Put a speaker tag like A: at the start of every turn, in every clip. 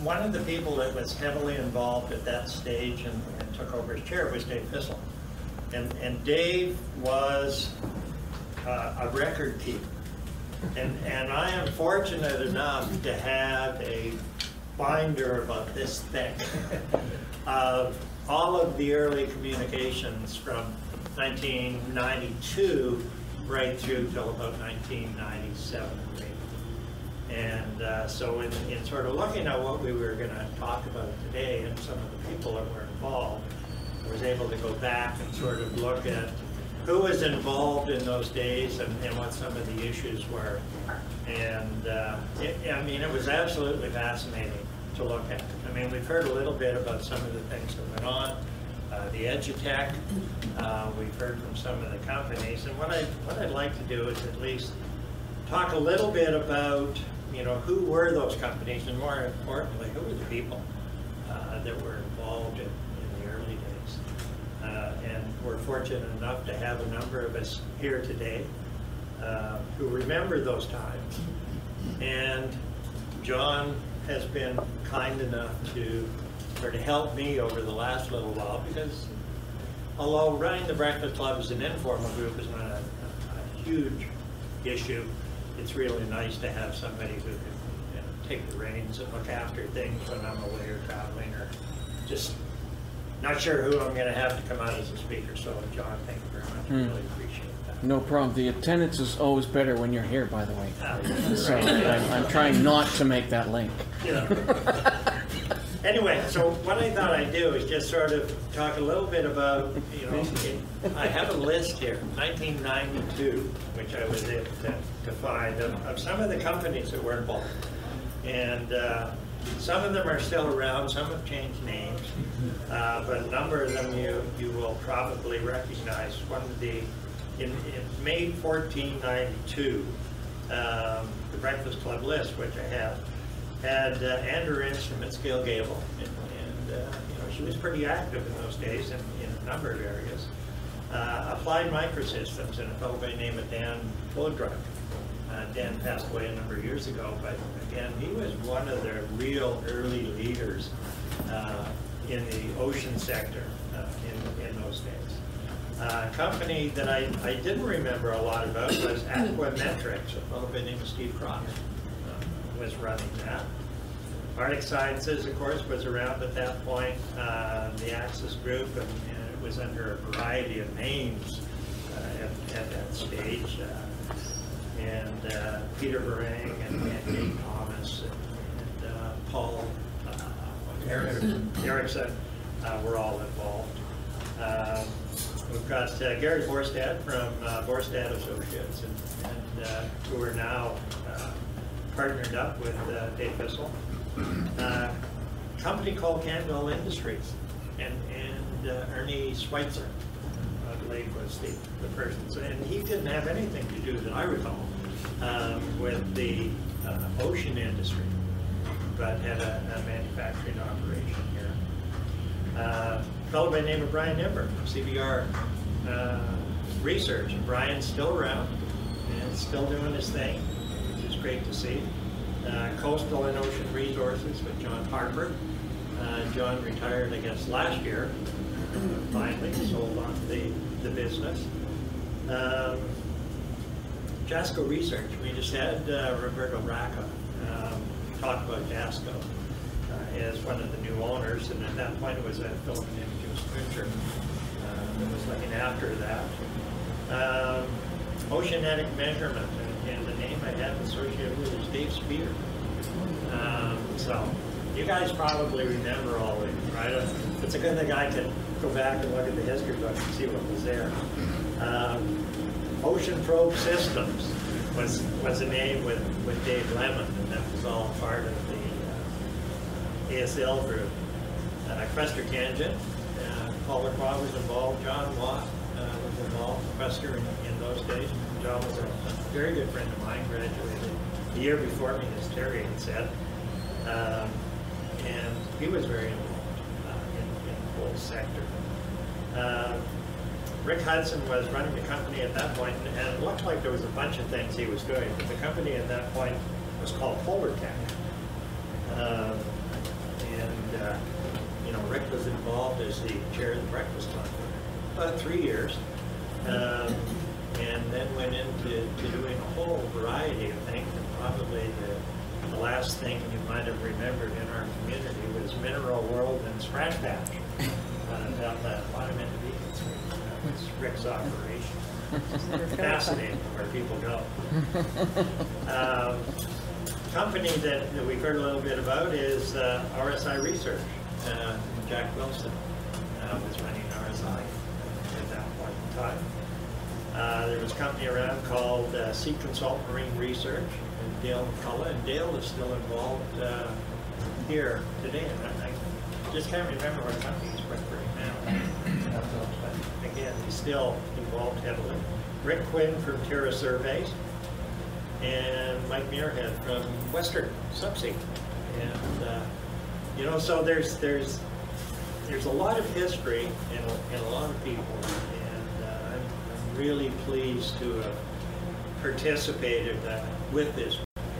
A: one of the people that was heavily involved at that stage and took over his chair was Dave Fissel. And Dave was a record keeper. And I am fortunate enough to have a binder about this thick of all of the early communications from 1992 right through till about 1997 or 8. And so in sort of looking at what we were going to talk about today and some of the people that were involved, I was able to go back and sort of look at who was involved in those days and what some of the issues were. And I mean, it was absolutely fascinating to look at. I mean, we've heard a little bit about some of the things that went on, the Edutech. We've heard from some of the companies, and what I'd like to do is at least talk a little bit about, you know, who were those companies, and more importantly, who were the people that were involved in the early days. And we're fortunate enough to have a number of us here today who remember those times. And John has been kind enough to sort of help me over the last little while, because although running the Breakfast Club as an informal group is not a huge issue, it's really nice to have somebody who can, you know, take the reins and look after things when I'm away or traveling, or just not sure who I'm going to have to come out as a speaker. So John, thank you very much. I really appreciate that.
B: No problem. The attendance is always better when you're here, by the way. So
A: Right.
B: I'm trying not to make that link.
A: Yeah. Anyway, so what I thought I'd do is just sort of talk a little bit about, you know, I have a list here, 1992, which I was able to find, of some of the companies that were involved. And some of them are still around, some have changed names, but a number of them you will probably recognize. One of the, in May 1492, the Breakfast Club list, which I have, had Andrew Instruments, Gail Gable, and you know, she was pretty active in those days in a number of areas. Applied Microsystems, and a fellow by the name of Dan Bodrug. Dan passed away a number of years ago, but again, he was one of the real early leaders in the ocean sector in those days. A company that I didn't remember a lot about was Aquametrics, a fellow by the name of Steve Cross was running that. Arctic Sciences, of course, was around at that point, the Axis Group, and it was under a variety of names at that stage. And Peter Barang and Dave Thomas and Paul Erickson were all involved. We've got Gary Borstad from Borstad Associates, and who are now partnered up with Dave Fissel. A company called Canville Industries, and Ernie Schweitzer, I believe, was the person. And he didn't have anything to do, that I recall, with the ocean industry, but had a manufacturing operation here. A fellow by the name of Brian Nimber from CBR Research. And Brian's still around and still doing his thing, which is great to see. Coastal and Ocean Resources with John Harper. John retired, I guess, last year. Finally sold on to the business. Jasco Research. We just had Roberto Racca talk about Jasco as one of the new owners, and at that point it was a fellow named Jim Scripture that was looking after that. Oceanic Measurement, and the name I have associated with is Dave Spear. So you guys probably remember all of these, right? It's a good thing I can go back and look at the history book and see what was there. Ocean Probe Systems was a name with Dave Lemon, and that was all part of the ASL group. Questor Tangent, Paul Lacroix was involved, John Watt was involved, Questor in those days. John was a very good friend of mine, graduated the year before me, as Terry had said. And he was very involved in the whole sector. Rick Hudson was running the company at that point, and it looked like there was a bunch of things he was doing, but the company at that point was called Polartech. And Rick was involved as the chair of the Breakfast Club for about 3 years, and then went into doing a whole variety of things. And probably the last thing you might have remembered in our community was Mineral World and Scratch Patch down the Monument Beacon Street. That was Rick's operation. Fascinating where people go. Company that we've heard a little bit about is RSI Research. Jack Wilson was running RSI at that point in time. There was a company around called Sea Consult Marine Research, and Dale McCullough, and Dale is still involved here today. And I just can't remember what company he's with right now. But again, he's still involved heavily. Rick Quinn from Terra Surveys, and Mike Muirhead from Western Subsea. And so there's a lot of history and a lot of people, and I'm really pleased to have participated with this.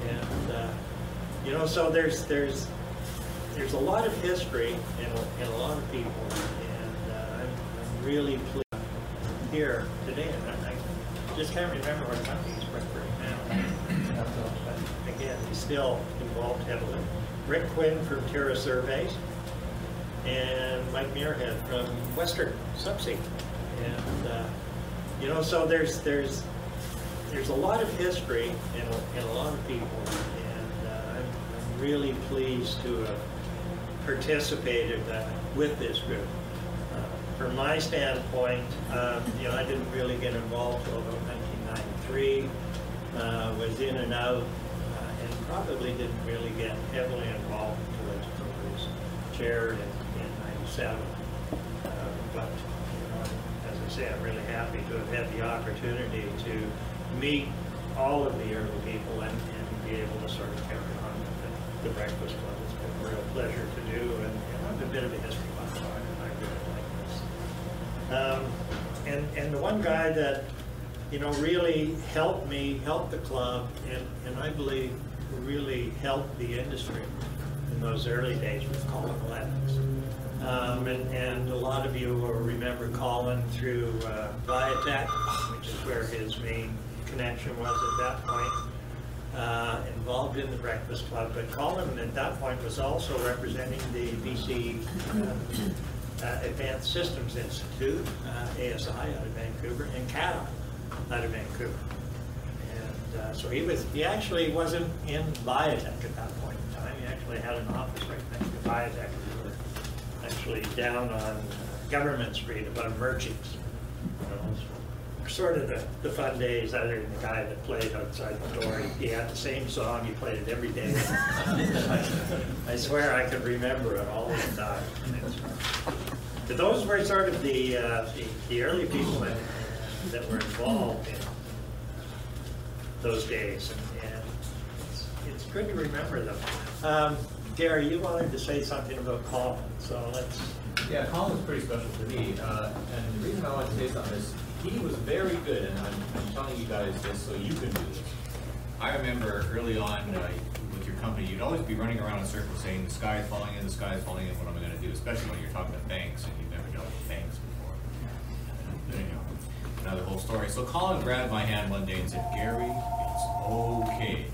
A: And so there's a lot of history and a lot of people, and I'm really pleased here today. And I just can't remember what company he's with right now. But again, he's still involved heavily. Rick Quinn from Terra Surveys, and Mike Muirhead from Western Subsea. And so there's a lot of history and a lot of people, and I'm really pleased to have participated with this group. From my standpoint, I didn't really get involved until about 1993. Was in and out, and probably didn't really get heavily involved until I was chair in 97. But as I say, I'm really happy to have had the opportunity to meet all of the early people and be able to sort of carry on with the Breakfast Club. It's been a real pleasure to do, and I'm a bit of a history buff, so I really like this. And the one guy that really helped the club, and I believe really helped the industry in those early days was Colin Lennox. And a lot of you will remember Colin through Viatech, which is where his main connection was at that point, involved in the Breakfast Club. But Colin at that point was also representing the BC Advanced Systems Institute, ASI out of Vancouver, and CATA out of Vancouver. And so he actually wasn't in Viatech at that point in time. He actually had an office right next to Viatech. We were actually down on Government Street above Murchie's. Sort of the fun days, other than the guy that played outside the door. He had the same song, he played it every day. I swear I could remember it all the time. But those were sort of the early people that were involved in those days, and it's good to remember them. Gary, you wanted to say something about Colin, so let's...
C: Yeah, Colin was pretty special to me, and the reason I wanted to say something is he was very good, and I'm telling you guys this so you can do this. I remember early on with your company, you'd always be running around in circles saying, the sky is falling in, the sky is falling in, what am I going to do? Especially when you're talking to banks, and you've never dealt with banks before. But anyhow, another whole story. So Colin grabbed my hand one day and said, Gary, it's okay.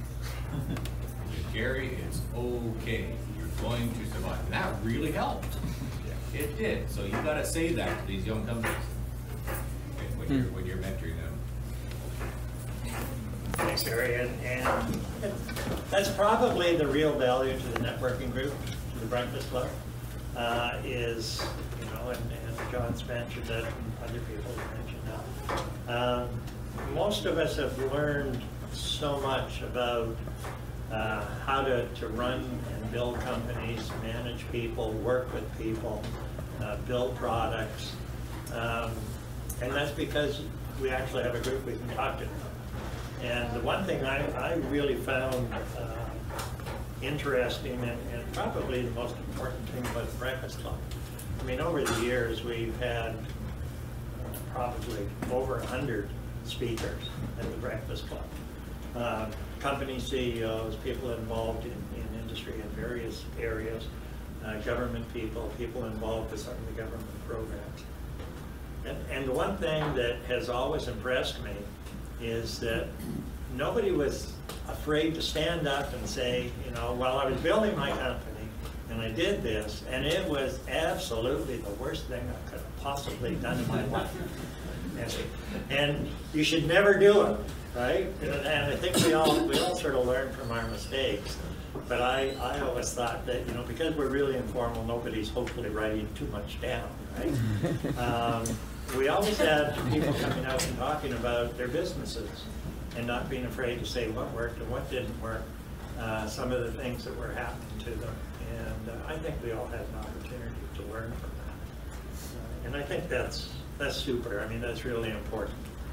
C: Gary, it's okay. You're going to survive. And that really helped. It did. So you got to say that to these young companies when you're mentoring them.
A: Thanks, Gary. And that's probably the real value to the networking group, to the Breakfast Club, is, and John's mentioned that, and other people have mentioned that. Most of us have learned so much about how to run and build companies, manage people, work with people, build products. And that's because we actually have a group we can talk to. And the one thing I really found interesting, and probably the most important thing about the Breakfast Club, I mean, over the years we've had probably over 100 speakers at the Breakfast Club. Company CEOs, people involved in industry in various areas, government people, people involved with some of the government programs. And the one thing that has always impressed me is that nobody was afraid to stand up and say, you know, well, I was building my company and I did this, and it was absolutely the worst thing I could have possibly done in my life. And you should never do it, right? And I think we all sort of learn from our mistakes. But I always thought that, you know, because we're really informal, nobody's hopefully writing too much down, right? We always had people coming out and talking about their businesses and not being afraid to say what worked and what didn't work, some of the things that were happening to them. And I think we all had an opportunity to learn from that. And I think that's super. I mean, that's really important.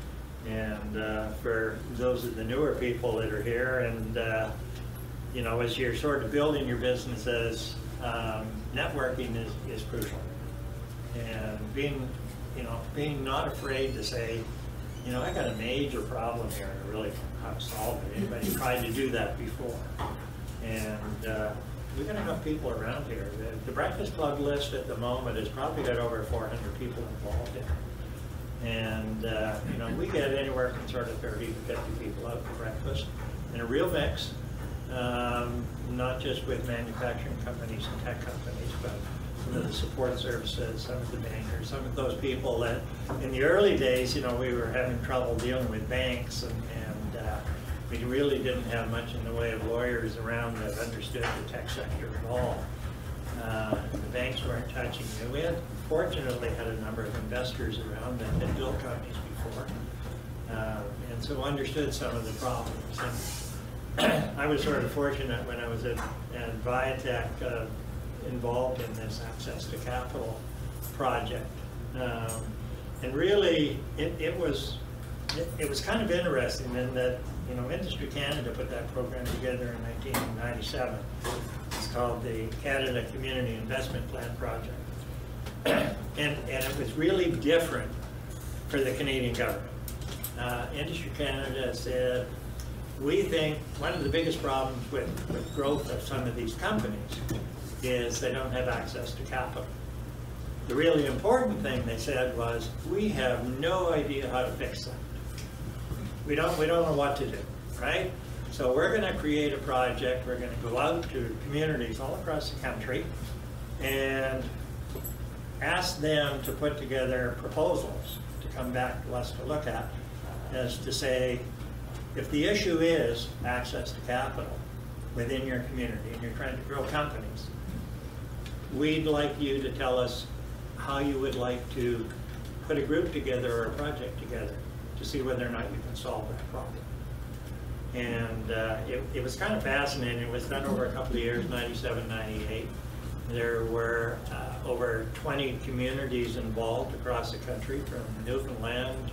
A: And for those of the newer people that are here, and you know, as you're sort of building your businesses, networking is crucial. And being not afraid to say, you know, I got a major problem here and I really don't know how to solve it. Anybody tried to do that before? And we've got enough people around here. The Breakfast Club list at the moment has probably got over 400 people involved in it. And you know, we get anywhere from sort of 30 to 50 people out for breakfast in a real mix. Not just with manufacturing companies and tech companies, but some of the support services, some of the bankers, some of those people that in the early days, you know, we were having trouble dealing with banks, and we really didn't have much in the way of lawyers around that understood the tech sector at all. The banks weren't touching it. We had, fortunately, had a number of investors around that had built companies before, and so understood some of the problems. And I was sort of fortunate when I was at Viatech, involved in this access to capital project, and really it was kind of interesting in that, you know, Industry Canada put that program together in 1997. It's called the Canada Community Investment Plan Project, and it was really different for the Canadian government. Industry Canada said, we think one of the biggest problems with growth of some of these companies is they don't have access to capital. The really important thing they said was, we have no idea how to fix that. We don't know what to do, right? So we're going to create a project. We're going to go out to communities all across the country and ask them to put together proposals to come back to us to look at, as to say, if the issue is access to capital within your community and you're trying to grow companies, we'd like you to tell us how you would like to put a group together or a project together to see whether or not you can solve that problem. And it was kind of fascinating. It was done over a couple of years, 97, 98. There were over 20 communities involved across the country, from Newfoundland,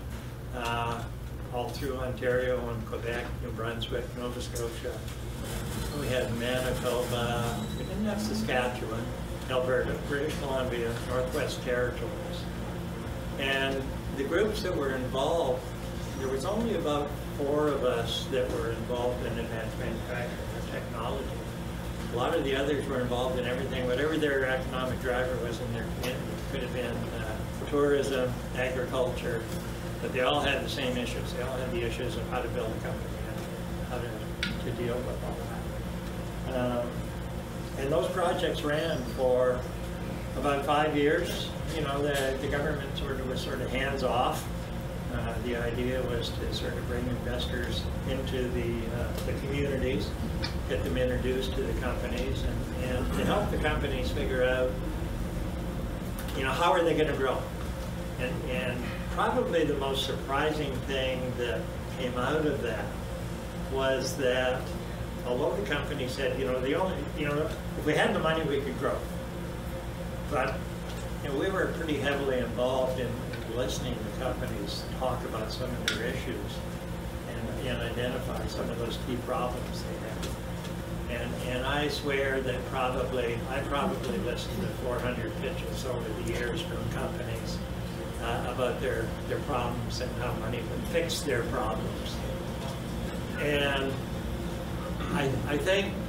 A: all through Ontario and Quebec, New Brunswick, Nova Scotia. We had Manitoba, we didn't have Saskatchewan, Alberta, British Columbia, Northwest Territories. And the groups that were involved, there was only about 4 of us that were involved in advanced manufacturing or technology. A lot of the others were involved in everything, whatever their economic driver was in their community. It could have been tourism, agriculture, but they all had the same issues. They all had the issues of how to build a company and how to deal with all that. And those projects ran for about 5 years. You know, the government was sort of hands off. The idea was to sort of bring investors into the communities, get them introduced to the companies, and to help the companies figure out, you know, how are they going to grow. And probably the most surprising thing that came out of that was that although the company said, you know, if we had the money, we could grow. But, you know, we were pretty heavily involved in listening to companies talk about some of their issues and identify some of those key problems they have. And I swear that I probably listened to 400 pitches over the years from companies about their problems and how money would fix their problems. And I think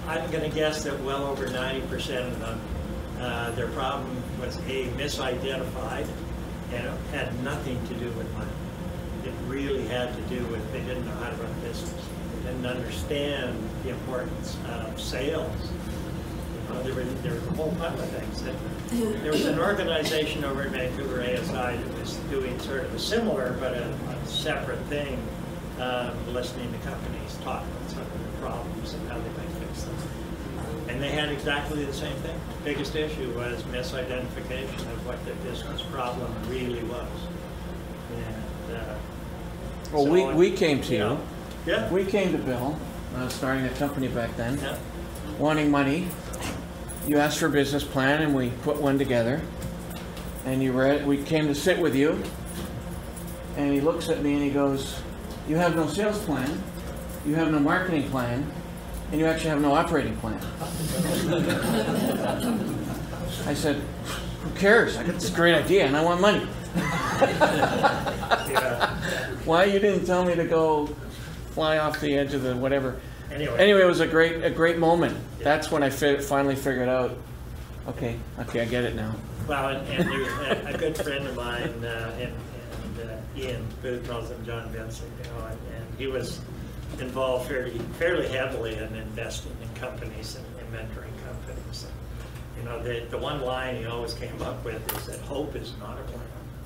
A: I'm going to guess that well over 90% of them, their problem was misidentified, and it had nothing to do with money. It really had to do with they didn't know how to run a business. They didn't understand the importance of sales. There was a whole bunch of things. There was an organization over in Vancouver, ASI, that was doing sort of a similar but a separate thing, listening to companies talk about some of their problems and how they might fix them. And they had exactly the same thing. The biggest issue was misidentification of what their business problem really was. And,
B: Well,
A: so,
B: we came to you.
A: Yeah.
B: We came to Bill, starting a company back then,
A: Yeah.
B: wanting money. You asked for a business plan, and we put one together. And we came to sit with you, and he looks at me and he goes, "You have no sales plan, you have no marketing plan, and you actually have no operating plan." I said, "Who cares? I got this great idea, and I want money."
A: Yeah.
B: Why you didn't tell me to go fly off the edge of the whatever?
A: Anyway,
B: it was a great moment. Yeah. That's when I finally figured out, okay, I get it now.
A: well, and there's a good friend of mine, and Ian Booth knows him, John Vincent, and he was involved fairly heavily in investing in companies and mentoring companies. And, the one line he always came up with is that hope is not a plan.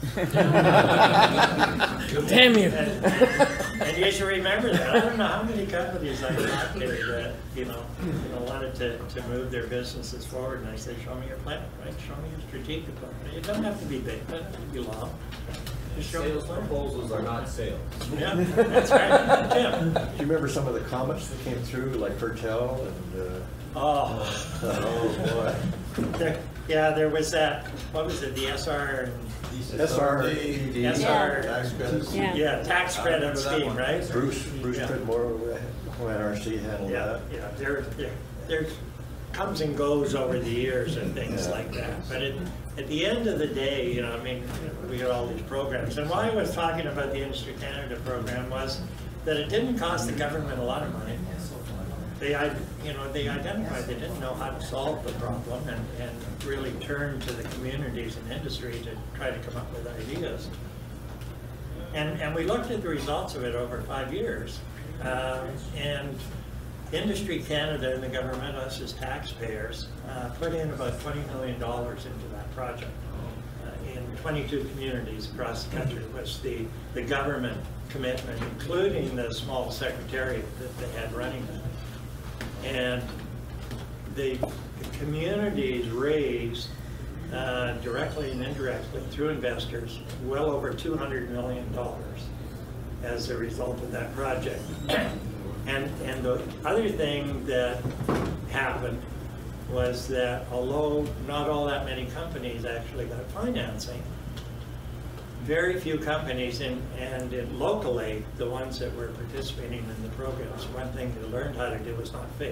B: Damn you!
A: And you should remember that. I don't know how many companies I talked to that wanted to move their businesses forward, and I said, "Show me your plan, right? Show me your strategic plan. It doesn't have to be big, it doesn't have to be long. Just show me the
C: Sales
A: plan."
C: proposals are not sales.
A: Yeah, that's right. Jim.
D: Do you remember some of the comments that came through, like Fertel and?
A: Oh.
D: Oh boy.
A: There was that. What was it? The SR.
D: SRD.
A: SR.
D: Tax credits.
A: Yeah, tax credit scheme, right?
D: Bruce Pridmore, ONRC handled
A: Yeah,
D: that.
A: there comes and goes over the years and things like that. But at the end of the day, we got all these programs. And why I was talking about the Industry Canada program was that it didn't cost the government a lot of money. They identified they didn't know how to solve the problem and really turned to the communities and industry to try to come up with ideas. And we looked at the results of it over 5 years. And Industry Canada and the government, us as taxpayers, put in about $20 million into that project. In 22 communities across the country was the government commitment, including the small secretariat that they had running that. And the communities raised, directly and indirectly through investors, well over $200 million as a result of that project. And the other thing that happened was that although not all that many companies actually got financing, very few companies, and locally, the ones that were participating in the programs, one thing they learned how to do was not fail.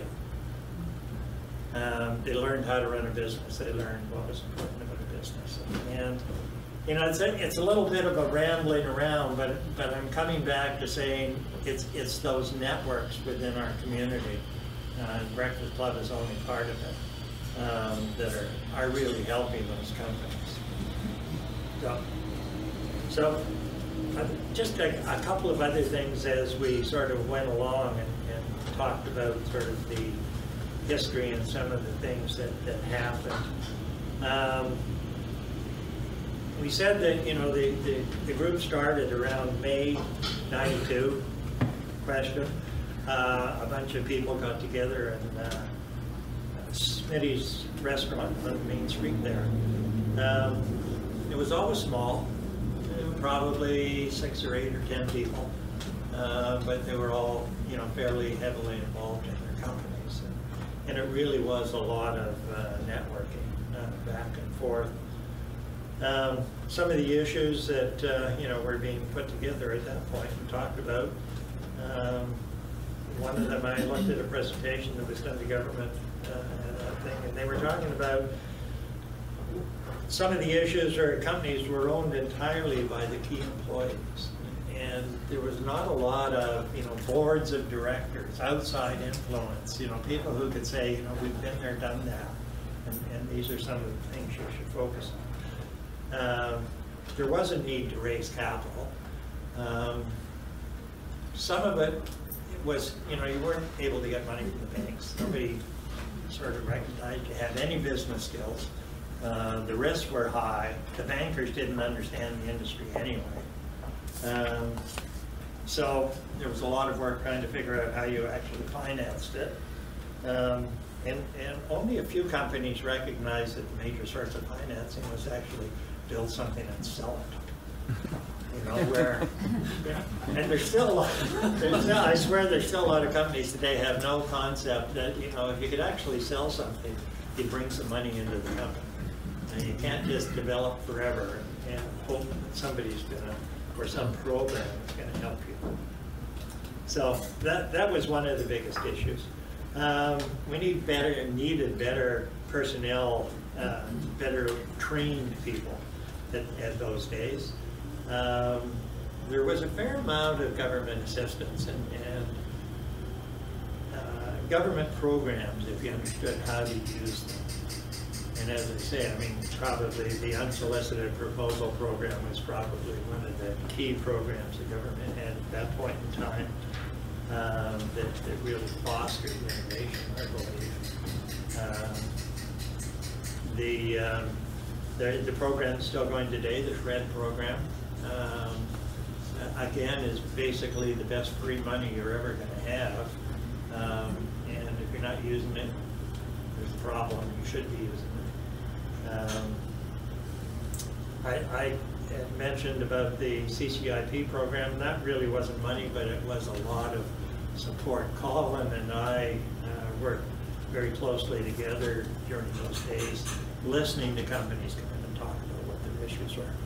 A: They learned how to run a business. They learned what was important about a business. And it's a little bit of a rambling around, but I'm coming back to saying it's those networks within our community. Breakfast Club is only part of it that are really helping those companies. So just a couple of other things as we sort of went along and talked about sort of the history and some of the things that happened. We said that the group started around May '92. Question. A bunch of people got together in Smitty's restaurant on Main Street there. It was always small. Probably 6 or 8 or 10 people, but they were all, fairly heavily involved in their companies, and it really was a lot of networking back and forth. Some of the issues that were being put together at that point and talked about. One of them, I looked at a presentation that was done to government thing, and they were talking about some of the issues or companies were owned entirely by the key employees, and there was not a lot of, boards of directors, outside influence, people who could say, we've been there, done that, and these are some of the things you should focus on. There was a need to raise capital. Some of it was, you weren't able to get money from the banks. Nobody sort of recognized you had any business skills. The risks were high. The bankers didn't understand the industry anyway. So there was a lot of work trying to figure out how you actually financed it. And only a few companies recognized that the major source of financing was actually build something and sell it. And there's still a lot, I swear there's still a lot of companies today have no concept that, if you could actually sell something, you'd bring some money into the company. And you can't just develop forever and hope that somebody's gonna, or some program is gonna help you. So that was one of the biggest issues. We needed better personnel, better trained people at those days. There was a fair amount of government assistance and government programs, if you understood how to use them. And as I say, probably the unsolicited proposal program was probably one of the key programs the government had at that point in time that really fostered innovation, I believe. The program's still going today, the SHRED program. Again, is basically the best free money you're ever going to have. And if you're not using it, there's a problem. You should be using it. I had mentioned about the CCIP program. That really wasn't money, but it was a lot of support. Colin and I worked very closely together during those days, listening to companies come in and talk about what their issues were.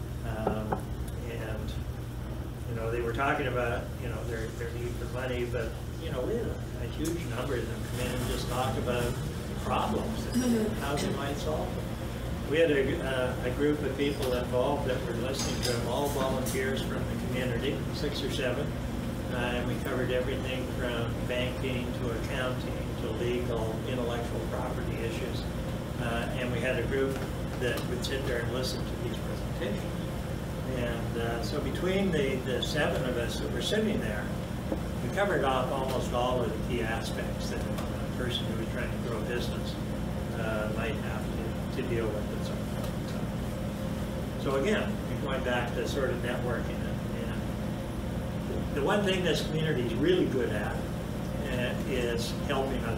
A: And they were talking about their need for money, but we had a huge number of them come in and just talk about problems and how they might solve them. We had a group of people involved that were listening to them, all volunteers from the community, 6 or 7, and we covered everything from banking to accounting to legal, intellectual property issues, and we had a group that would sit there and listen to these presentations. And so between the 7 of us that were sitting there, we covered off almost all of the key aspects that a person who was trying to grow a business might have to deal with at some point. So again, going back to sort of networking, and the one thing this community is really good at is helping other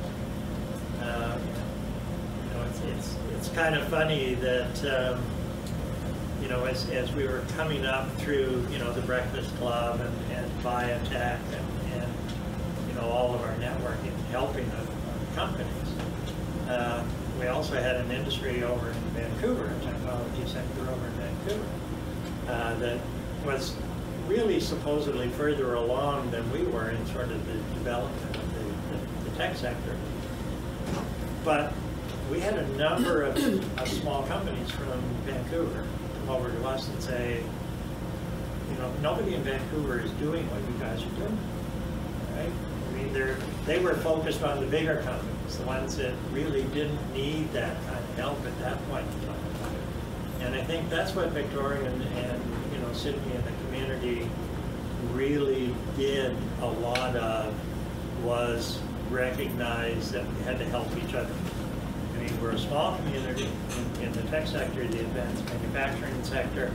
A: companies. It's kind of funny that as we were coming up through the Breakfast Club and biotech and all of our networking, helping other companies. We also had an industry over in Vancouver, a technology sector over in Vancouver, that was really supposedly further along than we were in sort of the development of the tech sector. But we had a number of small companies from Vancouver come over to us and say, nobody in Vancouver is doing what you guys are doing, right? They were focused on the bigger companies, the ones that really didn't need that kind of help at that point in time. And I think that's what Victoria and Sydney and the community really did a lot of, was recognize that we had to help each other. We're a small community in the tech sector, the advanced manufacturing sector.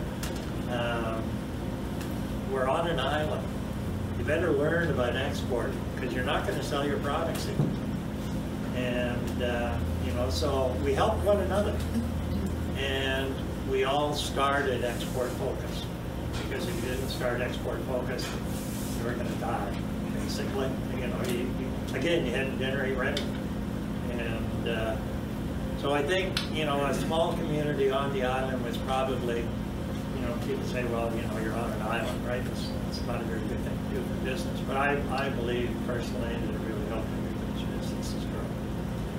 A: We're on an island. You better learn about exporting because you're not going to sell your products anymore. And so we helped one another, and we all started Export Focus, because if you didn't start Export Focus, you were going to die, basically. Again, you had to generate revenue. And so I think, a small community on the island was probably, people say, well, you're on an island, right? It's not a very good thing to do for business. But I believe personally that it really helped everybody's businesses grow.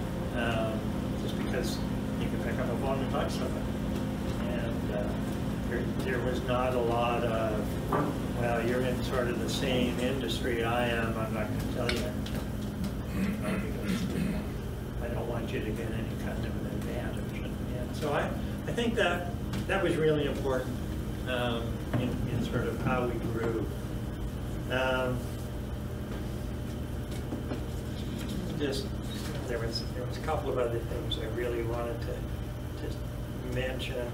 A: Just because you can pick up a phone and talk to somebody. And there was not a lot of, well, you're in sort of the same industry I am, I'm not going to tell you. Because I don't want you to get any kind of an advantage. And so I think that was really important in sort of how we grew. There was a couple of other things I really wanted to mention.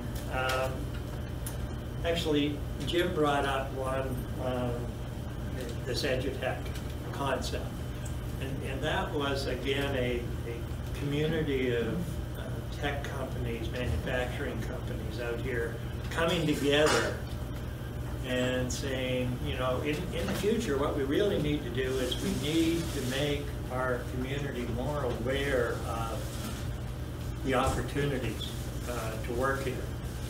A: Actually, Jim brought up one, this EduTech concept. And that was, again, a community of tech companies, manufacturing companies out here coming together and saying, you know, in the future, what we really need to do is we need to make our community more aware of the opportunities to work here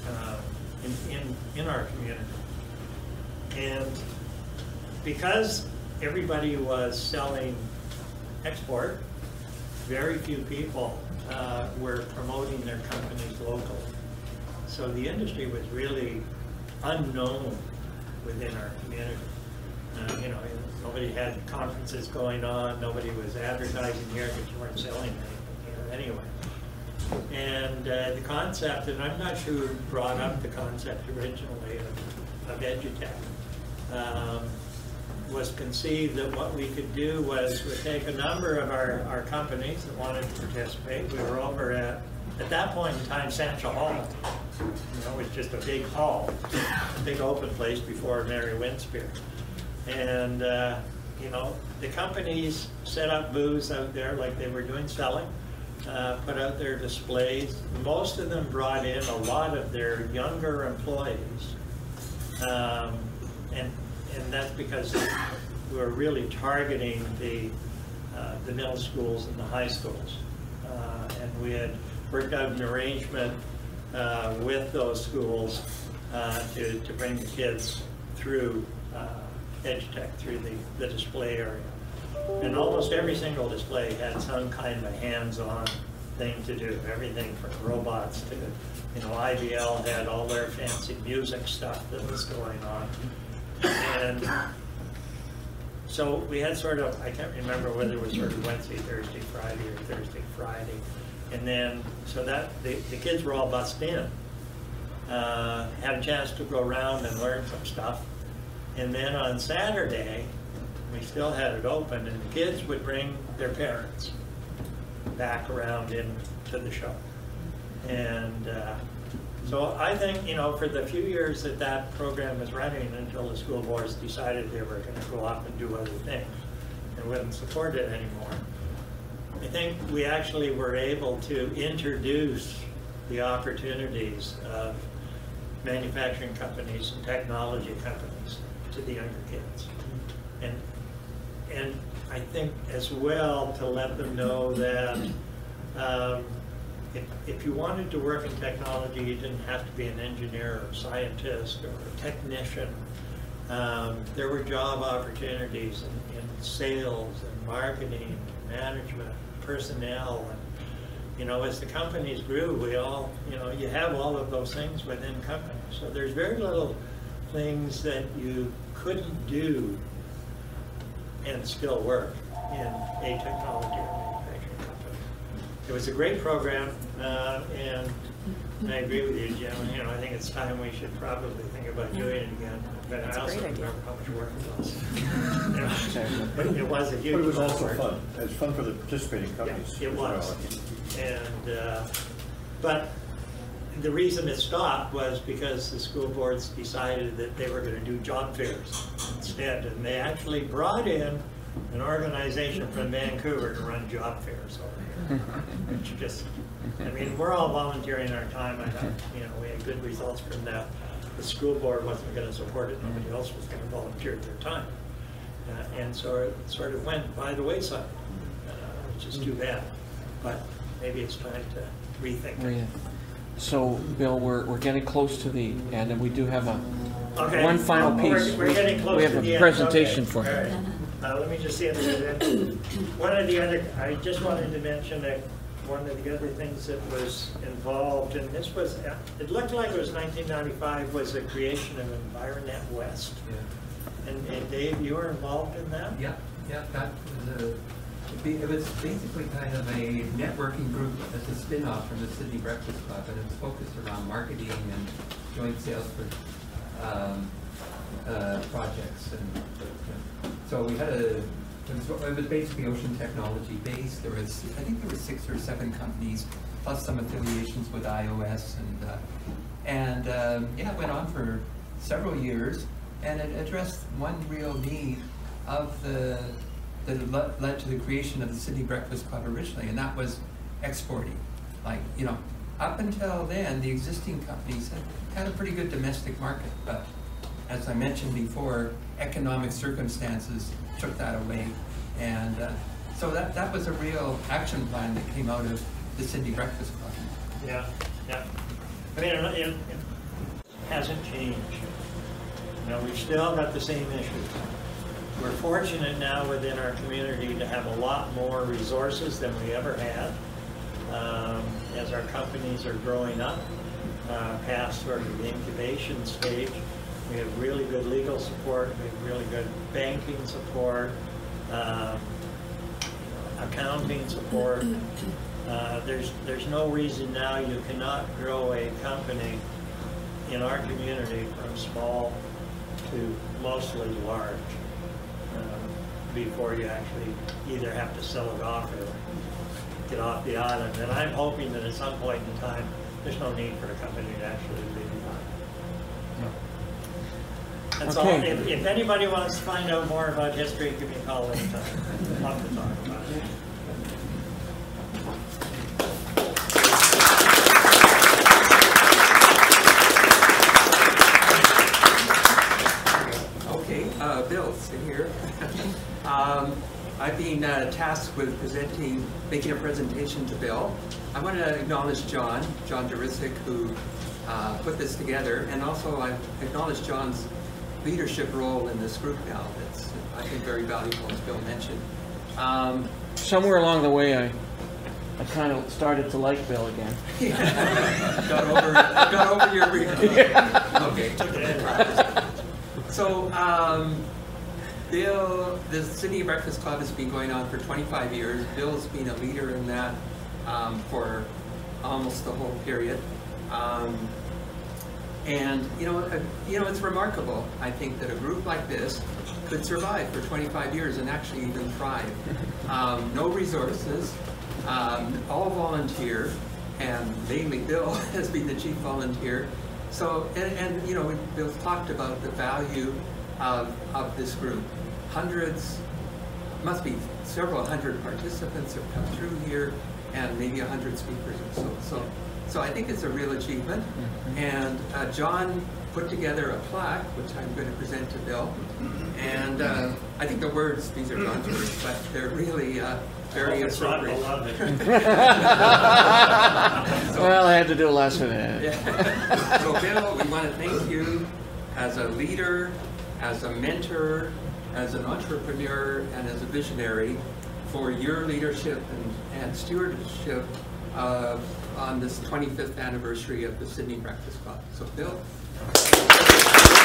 A: in our community. And because everybody was selling export, very few people were promoting their companies locally. So the industry was really unknown within our community. You know, nobody had conferences going on, nobody was advertising here because you weren't selling anything here anyway. And the concept, and I'm not sure who brought up the concept originally of EduTech, was conceived that what we could do was we take a number of our companies that wanted to participate. We were over at that point in time, Sancho Hall. You know, it was just a big hall, a big open place before Mary Winspear. And, you know, the companies set up booths out there like they were doing selling, put out their displays. Most of them brought in a lot of their younger employees. And that's because we were really targeting the middle schools and the high schools. And we had worked out an arrangement with those schools to bring the kids through EduTech, through the display area. And almost every single display had some kind of hands-on thing to do, everything from robots to, you know, IBL had all their fancy music stuff that was going on. And so we had sort of, I can't remember whether it was sort of Wednesday, Thursday, Friday, or Thursday, Friday. And then, so that the kids were all bussed in, had a chance to go around and learn some stuff. And then on Saturday, we still had it open, and the kids would bring their parents back around into the show. And so I think, you know, for the few years that that program was running until the school boards decided they were going to go off and do other things and wouldn't support it anymore, I think we actually were able to introduce the opportunities of manufacturing companies and technology companies to the younger kids. And I think as well to let them know that if you wanted to work in technology, you didn't have to be an engineer or scientist or a technician. There were job opportunities in sales and marketing, management, personnel, and, you know, as the companies grew, we all, you know, you have all of those things within companies. So there's very little things that you couldn't do and still work in a technology or manufacturing company. It was a great program, and I agree with you, Jim. You know, I think it's time we should probably think about doing it again. But I also remember how much work it was. You know, but it was a huge.
D: But it was also fun. It was fun for the participating companies.
A: Yeah, it was. And but the reason it stopped was because the school boards decided that they were going to do job fairs instead, and they actually brought in an organization from Vancouver to run job fairs over here. Which just, I mean, we're all volunteering our time. I thought, you know, we had good results from that. The school board wasn't going to support it. Nobody else was going to volunteer their time. And so it sort of went by the wayside, which is too bad. But maybe it's time to rethink it.
B: So, Bill, we're getting close to the end, and we do have one final piece.
A: We're getting close
B: we have
A: to the
B: a
A: end.
B: presentation
A: Okay.
B: for you.
A: All right. Let me just see if there's one of the other, I just wanted to mention that one of the other things that was involved, and this was, it looked like it was 1995, was the creation of Environet West. And Dave, you were involved in that?
E: Yeah, that was it was basically kind of a networking group as a spin-off from the Sydney Breakfast Club, and it was focused around marketing and joint sales for projects. And so we had it was basically ocean technology based. There was, I think there were 6 or 7 companies, plus some affiliations with iOS, and yeah, it went on for several years, and it addressed one real need of that led to the creation of the Sydney Breakfast Club originally, and that was exporting. Like, you know, up until then, the existing companies had a pretty good domestic market, but as I mentioned before, economic circumstances took that away, and so that was a real action plan that came out of the Sydney Breakfast Club.
A: Yeah, yeah. I mean, it hasn't changed. You know, we've still got the same issues. We're fortunate now within our community to have a lot more resources than we ever had as our companies are growing up past sort of the incubation stage. We have really good legal support, we have really good banking support, accounting support. There's no reason now you cannot grow a company in our community from small to mostly large before you actually either have to sell it off or get off the island. And I'm hoping that at some point in time, there's no need for a company to actually leave the island. That's all. If anybody wants to find out more about history, give me a call anytime. I'd love to talk about it.
E: Bill, sit here. I've been tasked with making a presentation to Bill. I want to acknowledge John Derisic, who put this together, and also I acknowledge John's leadership role in this group now. That's, I think, very valuable, as Bill mentioned.
B: Somewhere along the way, I kind of started to like Bill again.
E: got over your okay. So, Bill, the Sydney Breakfast Club has been going on for 25 years. Bill's been a leader in that for almost the whole period. And you know, it's remarkable, I think, that a group like this could survive for 25 years and actually even thrive. No resources, all volunteer, and mainly Bill has been the chief volunteer. So, and you know, Bill talked about the value of this group. Hundreds, must be several hundred participants have come through here, and maybe 100 speakers or so. So I think it's a real achievement. And John put together a plaque, which I'm going to present to Bill. And I think the words, these are John's words, but they're really very appropriate.
B: Well, I had to do less of that.
E: Yeah. So Bill, we want to thank you as a leader, as a mentor, as an entrepreneur, and as a visionary for your leadership and stewardship on this 25th anniversary of the Sydney Breakfast Club. So Bill.